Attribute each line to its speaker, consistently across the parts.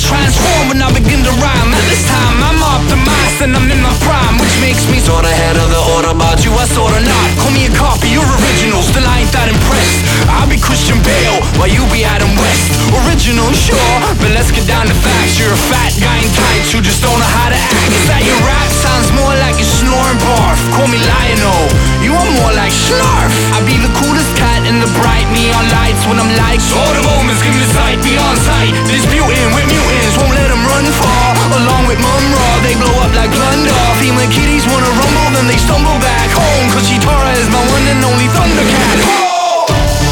Speaker 1: transform when I begin to rhyme. At this time I'm optimized and I'm in my prime, which makes me sorta head of the order. About you I sorta not. Call me a copy, you're original, still I ain't that impressed. I'll be Christian Bale while you be Adam West. Original, sure, but let's get down to facts. You're a fat guy in tights who just don't know how to act. Is that your rap? Sounds more like you're snoring barf. Call me Lionel, you are more like Snarf. I be the coolest cat in the bright neon lights when I'm like, sort of omens give me sight beyond sight. Disputing with mutants, won't let them run far. Along with Mum Raw, they blow up like plunder. Female kitties wanna rumble, then they stumble back home, cause Chitara is my one and only Thundercat. Oh!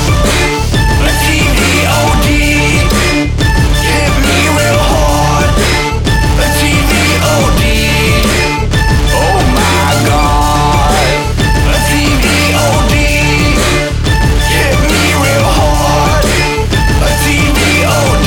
Speaker 1: A TVOD hit me real hard. A TVOD, oh my god. A TVOD hit me real hard. A TVOD,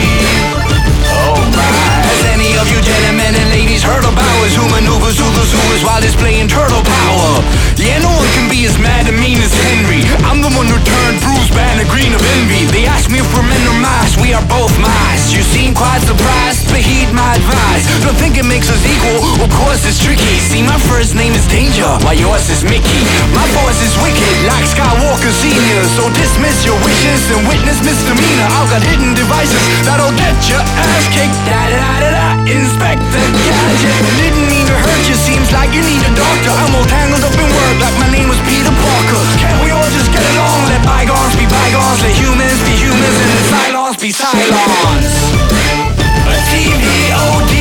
Speaker 1: oh my. Has any of you gentlemen and ladies heard about who maneuvers who the zoo is while displaying turtle power? Yeah, no one can be as mad and mean as Henry. I'm the one who turned Bruce Banner green of envy. They ask me if we're men or mice, we are both mice. You seem quite surprised, but heed my advice. Don't think it makes us equal, of course it's tricky. See, my first name is Danger, while yours is Mickey. My voice is wicked, like Skywalker Sr. So dismiss your wishes and witness misdemeanor. I've got hidden devices that'll get your ass kicked. Da-da-da-da-da, Inspector Gadget. Didn't mean to hurt you, seems like you need a doctor. I'm all tangled up in work like my name was Peter Parker. Can't we all just get along? Let bygones be bygones, let humans be humans, and let Cylons be Cylons. A TVOD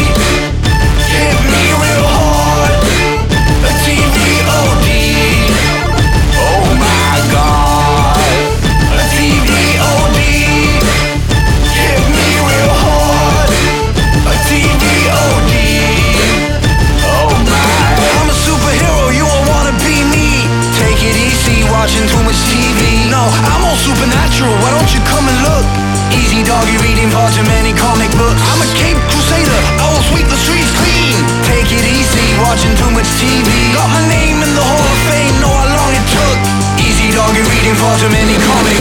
Speaker 1: hit me real hard. A TVOD, oh my god. A TVOD hit me real hard. A TVOD, oh my. I'm a superhero, you all wanna be me. Take it easy, watching too much TV. No, I'm all supernatural, why don't you come and look? Easy doggy reading far too many comic books. I'm a Cape Crusader, I will sweep the streets clean. Take it easy, watching too much TV. Got my name in the Hall of Fame, know how long it took. Easy doggy reading far too many comic